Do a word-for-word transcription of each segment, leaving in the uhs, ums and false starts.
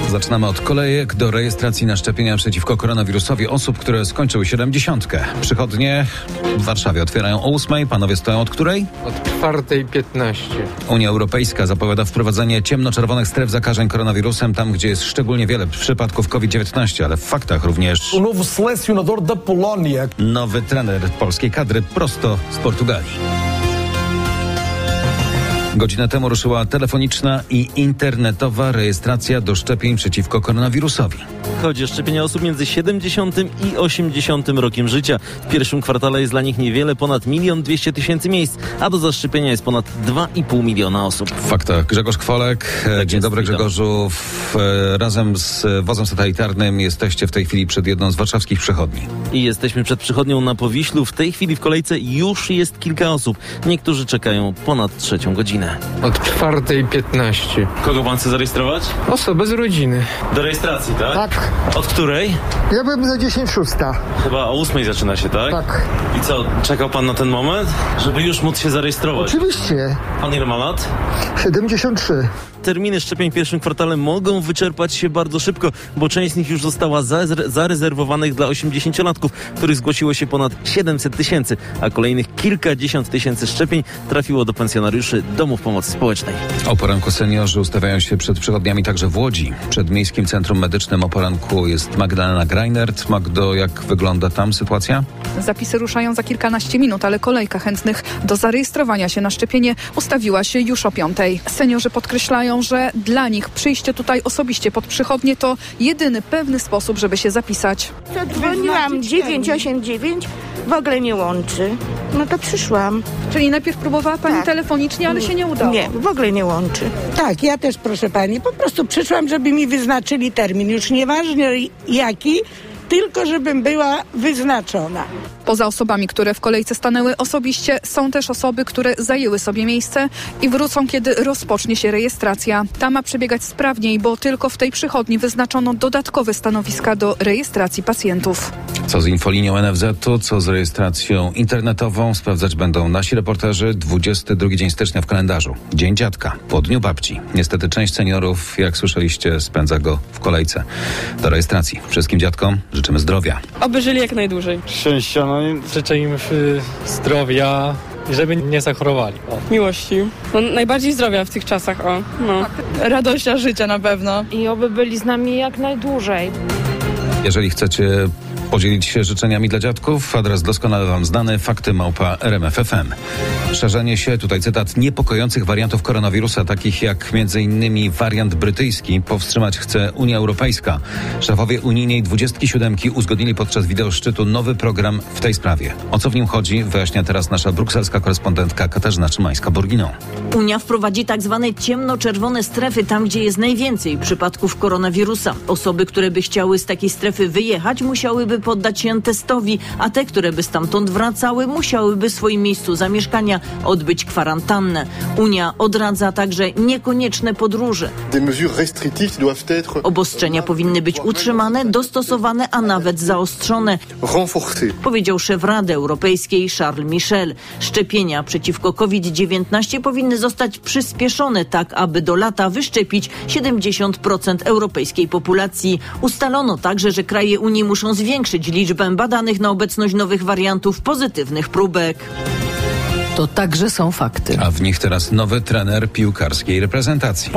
Zaczynamy od kolejek do rejestracji na szczepienia przeciwko koronawirusowi osób, które skończyły siedemdziesiątkę. Przychodnie w Warszawie otwierają o ósmej. Panowie stoją od której? Od czwartej piętnaście. Unia Europejska zapowiada wprowadzenie ciemnoczerwonych stref zakażeń koronawirusem tam, gdzie jest szczególnie wiele przypadków COVID dziewiętnaście, ale w faktach również nowy trener polskiej kadry prosto z Portugalii. Godzinę temu ruszyła telefoniczna i internetowa rejestracja do szczepień przeciwko koronawirusowi. Chodzi o szczepienia osób między siedemdziesiątym i osiemdziesiątym rokiem życia. W pierwszym kwartale jest dla nich niewiele ponad milion dwieście tysięcy miejsc, a do zaszczepienia jest ponad dwa i pół miliona osób. W faktach Grzegorz Kwolek. Tak Dzień jest, dobry, witam. Grzegorzu. W, razem z wozem satelitarnym jesteście w tej chwili przed jedną z warszawskich przychodni. I jesteśmy przed przychodnią na Powiślu. W tej chwili w kolejce już jest kilka osób. Niektórzy czekają ponad trzecią godzinę. Od czwartej piętnaście. Kogo pan chce zarejestrować? Osobę z rodziny. Do rejestracji, tak? Tak. Od której? Ja byłem za dziesięć szósta. Chyba o ósmej zaczyna się, tak? Tak. I co, czekał pan na ten moment, żeby już móc się zarejestrować? Oczywiście. Pan ile ma lat? siedemdziesiąt trzy. Terminy szczepień w pierwszym kwartale mogą wyczerpać się bardzo szybko, bo część z nich już została zare- zarezerwowanych dla osiemdziesięciolatków, których zgłosiło się ponad siedemset tysięcy, a kolejnych kilkadziesiąt tysięcy szczepień trafiło do pensjonariuszy domów pomocy społecznej. O poranku seniorzy ustawiają się przed przychodniami także w Łodzi. Przed Miejskim Centrum Medycznym o poranku jest Magdalena Greinert. Magdo, jak wygląda tam sytuacja? Zapisy ruszają za kilkanaście minut, ale kolejka chętnych do zarejestrowania się na szczepienie ustawiła się już o piątej. Seniorzy podkreślają, że dla nich przyjście tutaj osobiście pod przychodnię to jedyny pewny sposób, żeby się zapisać. Zadzwoniłam dziewięć osiem dziewięć, w ogóle nie łączy. No to przyszłam. Czyli najpierw próbowała pani Tak. telefonicznie, ale się nie udało. Nie, w ogóle nie łączy. Tak, ja też, proszę pani, po prostu przyszłam, żeby mi wyznaczyli termin. Już nieważne jaki, tylko żebym była wyznaczona. Poza osobami, które w kolejce stanęły osobiście, są też osoby, które zajęły sobie miejsce i wrócą, kiedy rozpocznie się rejestracja. Ta ma przebiegać sprawniej, bo tylko w tej przychodni wyznaczono dodatkowe stanowiska do rejestracji pacjentów. Co z infolinią N F Z-u, co z rejestracją internetową? Sprawdzać będą nasi reporterzy. dwudziesty drugi dzień stycznia w kalendarzu. Dzień Dziadka, po Dniu Babci. Niestety część seniorów, jak słyszeliście, spędza go w kolejce do rejestracji. Wszystkim dziadkom życzymy zdrowia. Oby żyli jak najdłużej. Szczęścia, no i życzę im y, zdrowia i żeby nie zachorowali. O. Miłości. No, najbardziej zdrowia w tych czasach, o. No. Radościa życia na pewno. I oby byli z nami jak najdłużej. Jeżeli chcecie podzielić się życzeniami dla dziadków, adres doskonale wam znany, fakty małpa R M F F M. Szerzenie się, tutaj cytat, niepokojących wariantów koronawirusa, takich jak między innymi wariant brytyjski, powstrzymać chce Unia Europejska. Szefowie unijnej dwudziestki siódemki uzgodnili podczas wideoszczytu nowy program w tej sprawie. O co w nim chodzi, wyjaśnia teraz nasza brukselska korespondentka Katarzyna Szymańska-Borginą. Unia wprowadzi tak zwane ciemnoczerwone strefy, tam gdzie jest najwięcej przypadków koronawirusa. Osoby, które by chciały z takiej strefy wyjechać, musiałyby poddać się testowi, a te, które by stamtąd wracały, musiałyby w swoim miejscu zamieszkania odbyć kwarantannę. Unia odradza także niekonieczne podróże. Obostrzenia powinny być utrzymane, dostosowane, a nawet zaostrzone, powiedział szef Rady Europejskiej Charles Michel. Szczepienia przeciwko COVID dziewiętnaście powinny zostać przyspieszone tak, aby do lata wyszczepić siedemdziesiąt procent europejskiej populacji. Ustalono także, że kraje Unii muszą zwiększyć liczbę badanych na obecność nowych wariantów pozytywnych próbek. To także są fakty. A w nich teraz nowy trener piłkarskiej reprezentacji.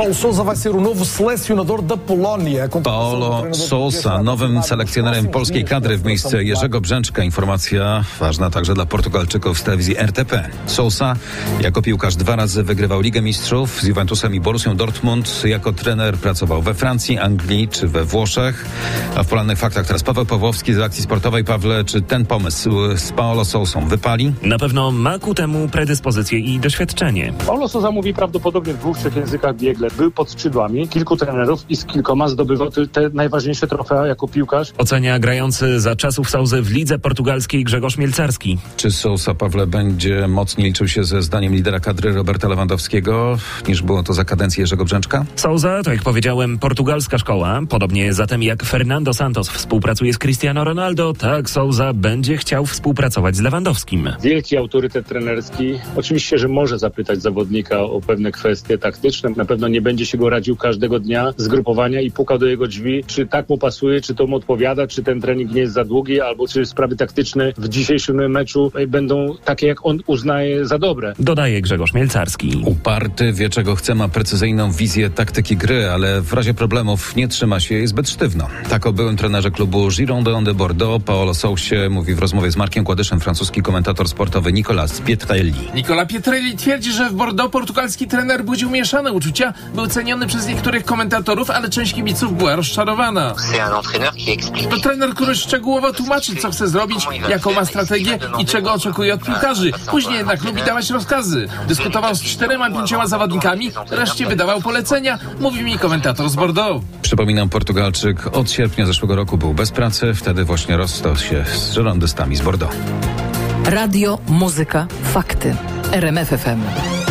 Paulo Sousa, nowym selekcjonerem polskiej kadry w miejsce Jerzego Brzęczka. Informacja ważna także dla Portugalczyków z telewizji R T P. Sousa jako piłkarz dwa razy wygrywał Ligę Mistrzów z Juventusem i Borussią Dortmund. Jako trener pracował we Francji, Anglii czy we Włoszech. A w porannych faktach teraz Paweł Pawłowski z Akcji Sportowej. Pawle, czy ten pomysł z Paulo Sousą wypali? Na pewno ma ku temu predyspozycje i doświadczenie. Paulo Sousa mówi prawdopodobnie w dwóch, trzech językach biegle. Był pod skrzydłami, kilku trenerów i z kilkoma zdobywał te, te najważniejsze trofea jako piłkarz. Ocenia grający za czasów Sousy w lidze portugalskiej Grzegorz Mielcarski. Czy Sousa, Pawle, będzie mocniej liczył się ze zdaniem lidera kadry Roberta Lewandowskiego, niż było to za kadencji Jerzego Brzęczka? Sousa, to jak powiedziałem, portugalska szkoła. Podobnie zatem jak Fernando Santos współpracuje z Cristiano Ronaldo, tak Sousa będzie chciał współpracować z Lewandowskim. Wielki autorytet trenerski. Lewandowski oczywiście, że może zapytać zawodnika o pewne kwestie taktyczne. Na pewno nie będzie się go radził każdego dnia z grupowania i pukał do jego drzwi, czy tak mu pasuje, czy to mu odpowiada, czy ten trening nie jest za długi, albo czy sprawy taktyczne w dzisiejszym meczu będą takie, jak on uznaje za dobre. Dodaje Grzegorz Mielcarski. Uparty, wie czego chce, ma precyzyjną wizję taktyki gry, ale w razie problemów nie trzyma się jej zbyt sztywno. Tak o byłym trenerze klubu Girondins de Bordeaux, Paolo Sousie, mówi w rozmowie z Markiem Kładyszem francuski komentator sportowy Nicolas Pietrelli. Nicolas Pietrelli twierdzi, że w Bordeaux portugalski trener budził mieszane uczucia, był ceniony przez niektórych komentatorów, ale część kibiców była rozczarowana. To trener, który szczegółowo tłumaczy, co chce zrobić, jaką ma strategię i czego oczekuje od piłkarzy. Później jednak lubi dawać rozkazy. Dyskutował z czterema, pięcioma zawodnikami, wreszcie wydawał polecenia, mówi mi komentator z Bordeaux. Przypominam, Portugalczyk od sierpnia zeszłego roku był bez pracy, wtedy właśnie rozstał się z żyrondystami z Bordeaux. Radio, muzyka, fakty. R M F F M.